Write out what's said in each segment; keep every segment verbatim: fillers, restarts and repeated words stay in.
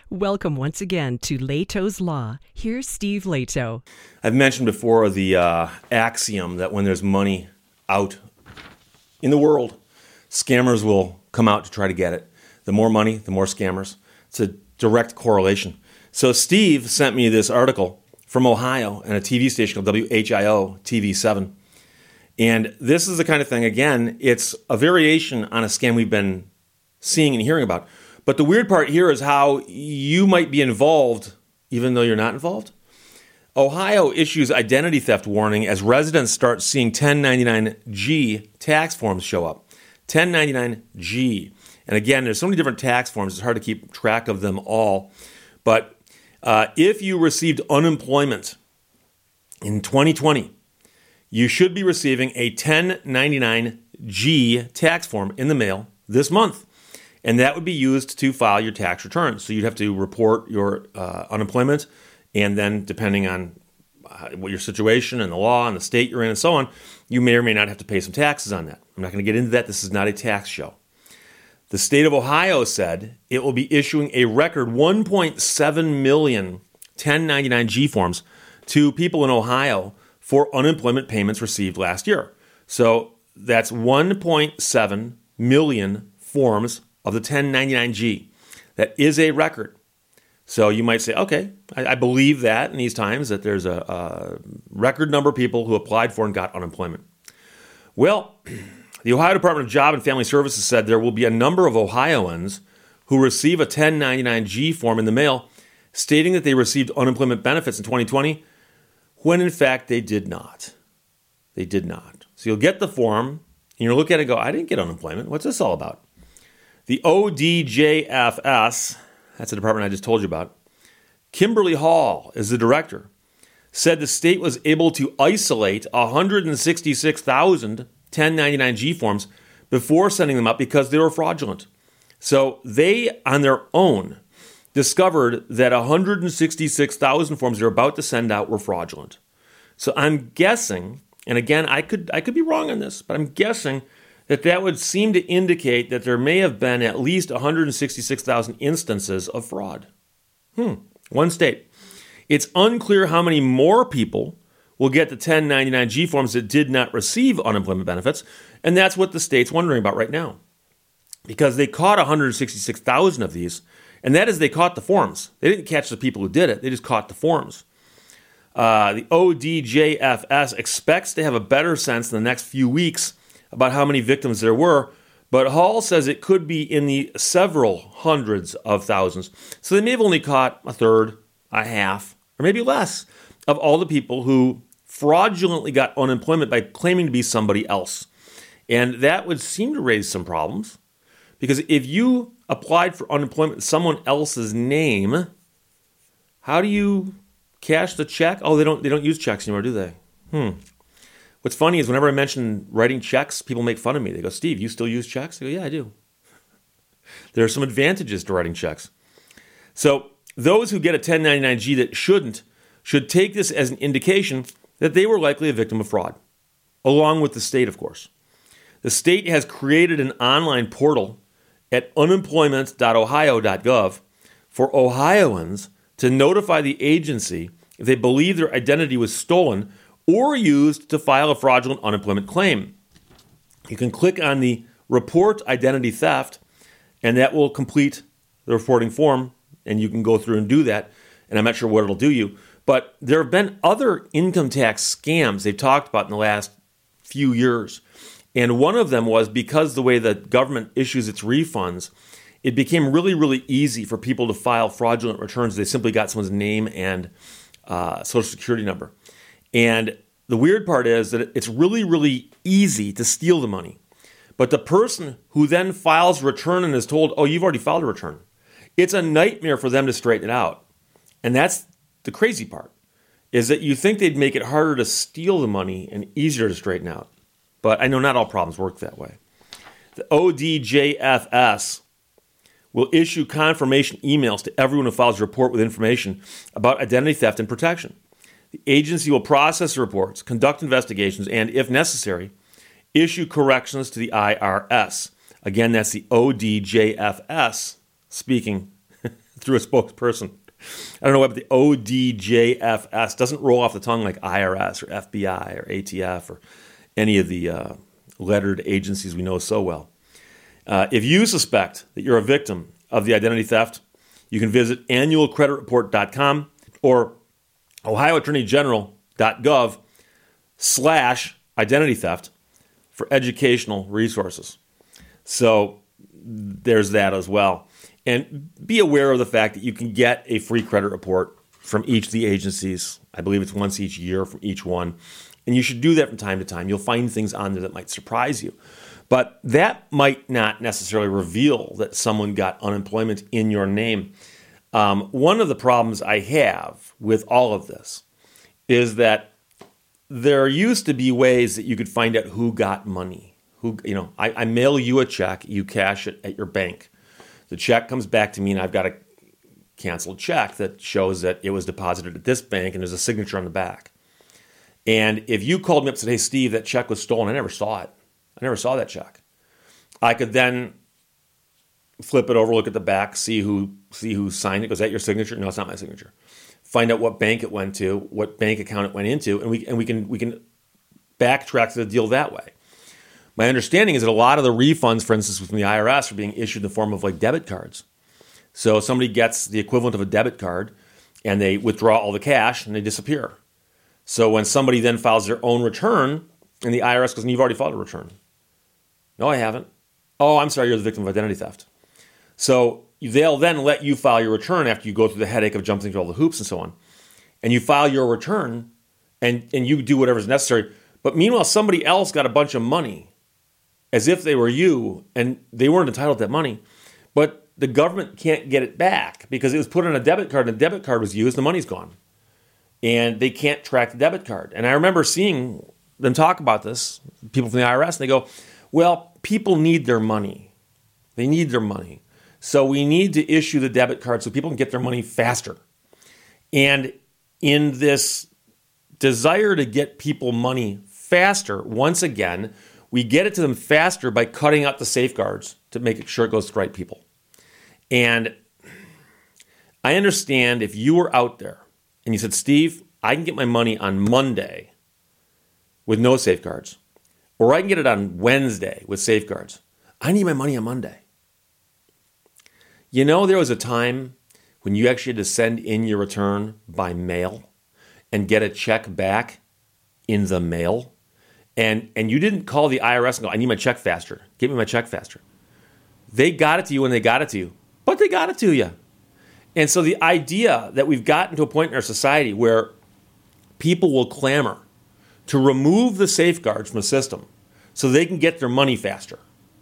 Welcome once again to Leto's Law. Here's Steve Leto. I've mentioned before the uh, axiom that when there's money out in the world, scammers will come out to try to get it. The more money, the more scammers. It's a direct correlation. So Steve sent me this article from Ohio and a T V station called W H I O T V seven. And this is the kind of thing, again, it's a variation on a scam we've been seeing and hearing about. But the weird part here is how you might be involved even though you're not involved. Ohio issues identity theft warning as residents start seeing ten ninety-nine G tax forms show up. ten ninety-nine G. And again, there's so many different tax forms, it's hard to keep track of them all. But uh, if you received unemployment in twenty twenty, you should be receiving a ten ninety-nine G tax form in the mail this month. And that would be used to file your tax returns. So you'd have to report your uh, unemployment, and then depending on uh, what your situation and the law and the state you're in and so on, you may or may not have to pay some taxes on that. I'm not going to get into that. This is not a tax show. The state of Ohio said it will be issuing a record one point seven million ten ninety-nine G forms to people in Ohio for unemployment payments received last year. So that's one point seven million forms of the ten ninety-nine G. That is a record. So you might say, okay, I, I believe that in these times that there's a, a record number of people who applied for and got unemployment. Well, the Ohio Department of Job and Family Services said there will be a number of Ohioans who receive a ten ninety-nine G form in the mail stating that they received unemployment benefits in twenty twenty, when in fact they did not. They did not. So you'll get the form, and you'll look at it and go, I didn't get unemployment. What's this all about? The O D J F S, that's the department I just told you about, Kimberly Hall is the director, said the state was able to isolate one hundred sixty-six thousand ten ninety-nine G forms before sending them up because they were fraudulent. So they, on their own, discovered that one hundred sixty-six thousand forms they're about to send out were fraudulent. So I'm guessing, and again, I could I could be wrong on this, but I'm guessing that that would seem to indicate that there may have been at least one hundred sixty-six thousand instances of fraud. Hmm, one state. It's unclear how many more people will get the ten ninety-nine G forms that did not receive unemployment benefits, and that's what the state's wondering about right now. Because they caught one hundred sixty-six thousand of these, and that is they caught the forms. They didn't catch the people who did it, they just caught the forms. Uh, the O D J F S expects to have a better sense in the next few weeks about how many victims there were, but Hall says it could be in the several hundreds of thousands. So they may have only caught a third, a half, or maybe less of all the people who fraudulently got unemployment by claiming to be somebody else. And that would seem to raise some problems, because if you applied for unemployment in someone else's name, how do you cash the check? Oh, they don't they don't use checks anymore, do they? Hmm. What's funny is whenever I mention writing checks, people make fun of me. They go, Steve, you still use checks? I go, yeah, I do. There are some advantages to writing checks. So those who get a ten ninety-nine G that shouldn't should take this as an indication that they were likely a victim of fraud, along with the state, of course. The state has created an online portal at unemployment dot ohio dot gov for Ohioans to notify the agency if they believe their identity was stolen or used to file a fraudulent unemployment claim. You can click on the Report Identity Theft, and that will complete the reporting form, and you can go through and do that, and I'm not sure what it'll do you. But there have been other income tax scams they've talked about in the last few years, and one of them was because the way the government issues its refunds, it became really, really easy for people to file fraudulent returns. They simply got someone's name and uh, social security number. And the weird part is that it's really, really easy to steal the money. But the person who then files a return and is told, oh, you've already filed a return, it's a nightmare for them to straighten it out. And that's the crazy part, is that you think they'd make it harder to steal the money and easier to straighten out. But I know not all problems work that way. The O D J F S will issue confirmation emails to everyone who files a report with information about identity theft and protection. The agency will process the reports, conduct investigations, and, if necessary, issue corrections to the I R S. Again, that's the O D J F S speaking through a spokesperson. I don't know what, but the O D J F S doesn't roll off the tongue like I R S or F B I or A T F or any of the uh, lettered agencies we know so well. Uh, if you suspect that you're a victim of the identity theft, you can visit annual credit report dot com or ohio attorney general dot gov slash identity theft for educational resources. So there's that as well. And be aware of the fact that you can get a free credit report from each of the agencies. I believe it's once each year from each one. And you should do that from time to time. You'll find things on there that might surprise you. But that might not necessarily reveal that someone got unemployment in your name. Um, one of the problems I have with all of this is that there used to be ways that you could find out who got money. Who, you know, I, I mail you a check, you cash it at your bank. The check comes back to me, and I've got a canceled check that shows that it was deposited at this bank, and there's a signature on the back. And if you called me up and said, hey, Steve, that check was stolen, I never saw it. I never saw that check. I could then flip it over, look at the back, see who see who signed it. Goes, is that your signature? No, it's not my signature. Find out what bank it went to, what bank account it went into, and we and we can we can backtrack to the deal that way. My understanding is that a lot of the refunds, for instance, from the I R S are being issued in the form of like debit cards. So somebody gets the equivalent of a debit card and they withdraw all the cash and they disappear. So when somebody then files their own return and the I R S goes, you've already filed a return. No, I haven't. Oh, I'm sorry, you're the victim of identity theft. So they'll then let you file your return after you go through the headache of jumping through all the hoops and so on. And you file your return and, and you do whatever's necessary. But meanwhile, somebody else got a bunch of money as if they were you, and they weren't entitled to that money. But the government can't get it back because it was put on a debit card, and the debit card was used, the money's gone. And they can't track the debit card. And I remember seeing them talk about this, people from the I R S, and they go, well, people need their money. They need their money. So we need to issue the debit card so people can get their money faster. And in this desire to get people money faster, once again, we get it to them faster by cutting out the safeguards to make sure it goes to the right people. And I understand if you were out there and you said, Steve, I can get my money on Monday with no safeguards, or I can get it on Wednesday with safeguards. I need my money on Monday. You know, there was a time when you actually had to send in your return by mail and get a check back in the mail. And and you didn't call the I R S and go, I need my check faster. Get me my check faster. They got it to you when they got it to you, but they got it to you. And so the idea that we've gotten to a point in our society where people will clamor to remove the safeguards from the system so they can get their money faster.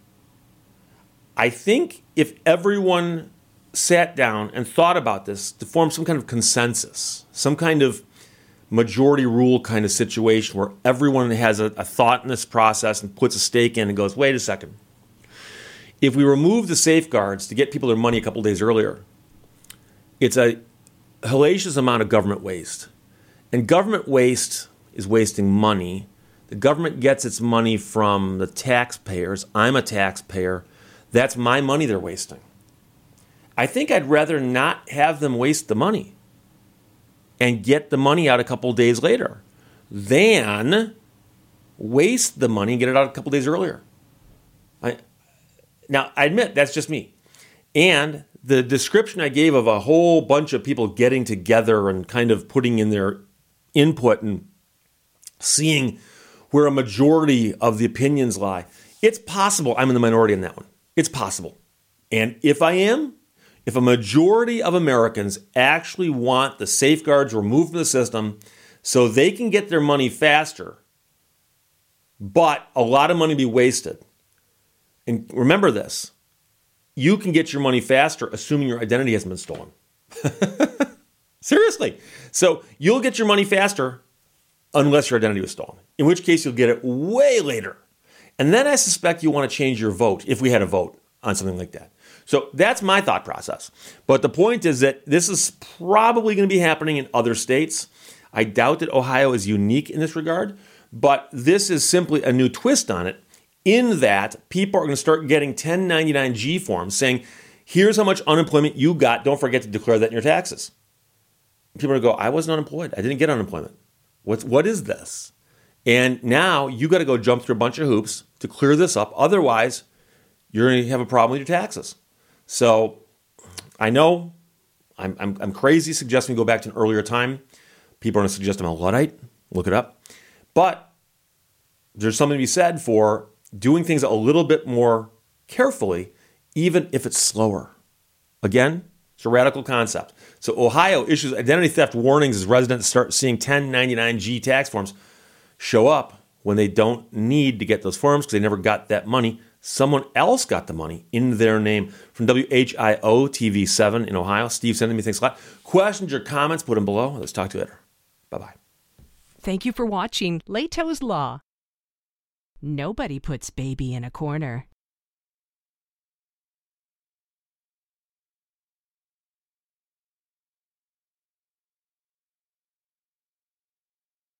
I think if everyone sat down and thought about this to form some kind of consensus, some kind of majority rule kind of situation where everyone has a, a thought in this process and puts a stake in and goes, wait a second. If we remove the safeguards to get people their money a couple days earlier, it's a hellacious amount of government waste. And government waste is wasting money. The government gets its money from the taxpayers. I'm a taxpayer. That's my money they're wasting. I think I'd rather not have them waste the money and get the money out a couple days later than waste the money and get it out a couple days earlier. I, now, I admit, that's just me. And the description I gave of a whole bunch of people getting together and kind of putting in their input and seeing where a majority of the opinions lie, it's possible I'm in the minority on that one. It's possible. And if I am, if a majority of Americans actually want the safeguards removed from the system so they can get their money faster, but a lot of money be wasted. And remember this, you can get your money faster assuming your identity hasn't been stolen. Seriously. So you'll get your money faster unless your identity was stolen, in which case you'll get it way later. And then I suspect you want to change your vote if we had a vote on something like that. So that's my thought process. But the point is that this is probably going to be happening in other states. I doubt that Ohio is unique in this regard, but this is simply a new twist on it in that people are going to start getting ten ninety-nine G forms saying, Here's how much unemployment you got. Don't forget to declare that in your taxes. People are going to go, I wasn't unemployed. I didn't get unemployment. What's, what is this? And now you got to go jump through a bunch of hoops to clear this up. Otherwise, you're going to have a problem with your taxes. So I know I'm, I'm, I'm crazy suggesting we go back to an earlier time. People are going to suggest I'm a Luddite. Look it up. But there's something to be said for doing things a little bit more carefully, even if it's slower. Again, it's a radical concept. So Ohio issues identity theft warnings as residents start seeing ten ninety-nine G tax forms show up when they don't need to get those forms because they never got that money. Someone else got the money in their name. From W H I O T V seven in Ohio, Steve sending me thanks a lot. Questions or comments, put them below. Let's talk to you later. Bye-bye. Thank you for watching Leto's Law. Nobody puts baby in a corner.